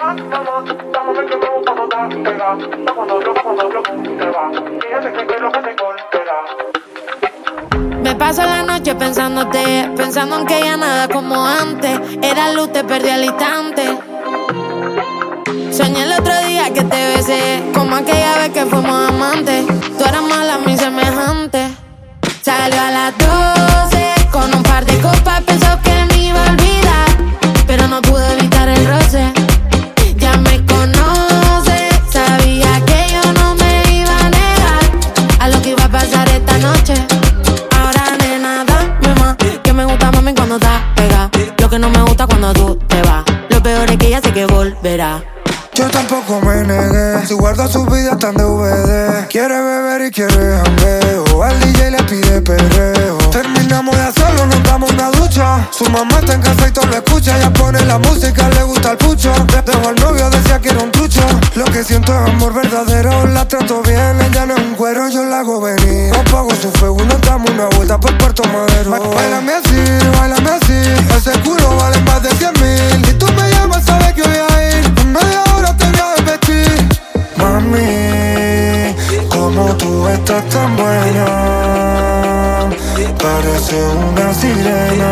Me paso la noche pensándote, pensando en que ya nada como antes. Era luz, te perdí al instante. Soñé el otro día que te besé, como aquella vez que fuimos amantes. Tú eras mala, mi semejante. Salió a las 12 con un par de copas, pensó que me iba a olvidar, pero no pude evitar el roce. Ya me conoce, sabía que yo no me iba a negar a lo que iba a pasar esta noche. Ahora nena, dame más, que me gusta mami cuando estás pegada. Lo que no me gusta cuando tú te vas. Lo peor es que ya sé que volverá. Yo tampoco me negué, si guarda sus vidas tan DVD. Quiere beber y quiere jangueo, al DJ le pide perreo. Terminamos de hacerlo, nos damos una ducha. Su mamá está en casa y todo lo escucha. Ella pone la música, le gusta el pucho. Dejo al novio, decía que era un trucho. Lo que siento es amor verdadero, la trato bien. Ella no es un cuero, yo la hago venir. No pago su fuego, nos damos una vuelta por Puerto Madero. Báilame así, ese culo vale más de 100,000. Si tú me llamas, sabes que voy a ir. En media hora te voy a desvestir. Mami, como tú estás tan buena, parece una sirena,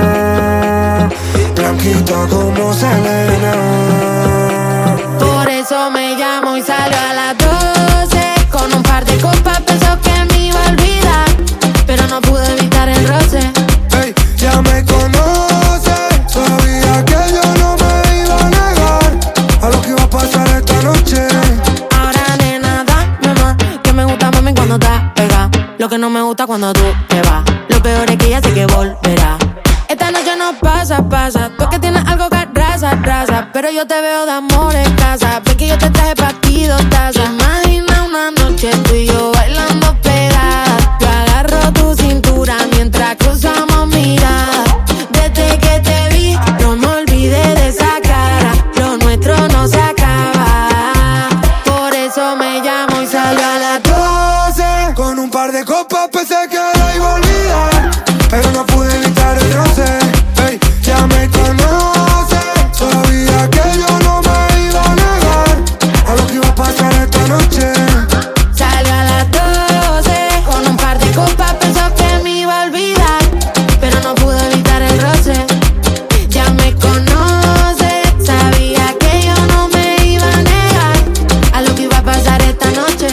blanquita como Selena. Por eso me llamo y salió a las 12 con un par de copas, pensó que me iba a olvidar, pero no pude evitar el roce. Hey, ya me conoce, sabía que yo no me iba a negar a lo que iba a pasar esta noche. Ahora nena, dame más, que me gusta mami cuando estás pegada. Lo que no me gusta cuando tú te vas. Lo peor es que ya sé que volverá. Esta noche no pasa. Tú es que tienes algo que arrasa, pero yo te veo de amor en casa. Ven que yo te traje pa' aquí 2 tazas. Imagina una noche tú y yo bailando pegadas. Yo agarro tu cintura mientras cruzamos miradas. Desde que te vi, no me olvidé de esa cara. Lo nuestro no se acaba. Por eso me llamo y salgo a las 12. Con un par de copas pensé que la iba a olvidar, pero no pude evitar el roce. Hey, ya me conoce, sabía que yo no me iba a negar a lo que iba a pasar esta noche. Salió a las 12 con un par de copas, pensó que me iba a olvidar, pero no pude evitar el roce. Ya me conoce, sabía que yo no me iba a negar a lo que iba a pasar esta noche.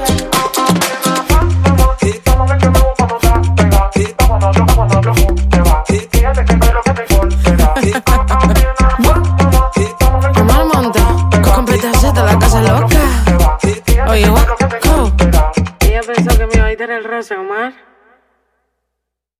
Omar Monte, completación de la casa loca. Oye, Waco. Ella pensó que me iba a evitar el roce, Omar.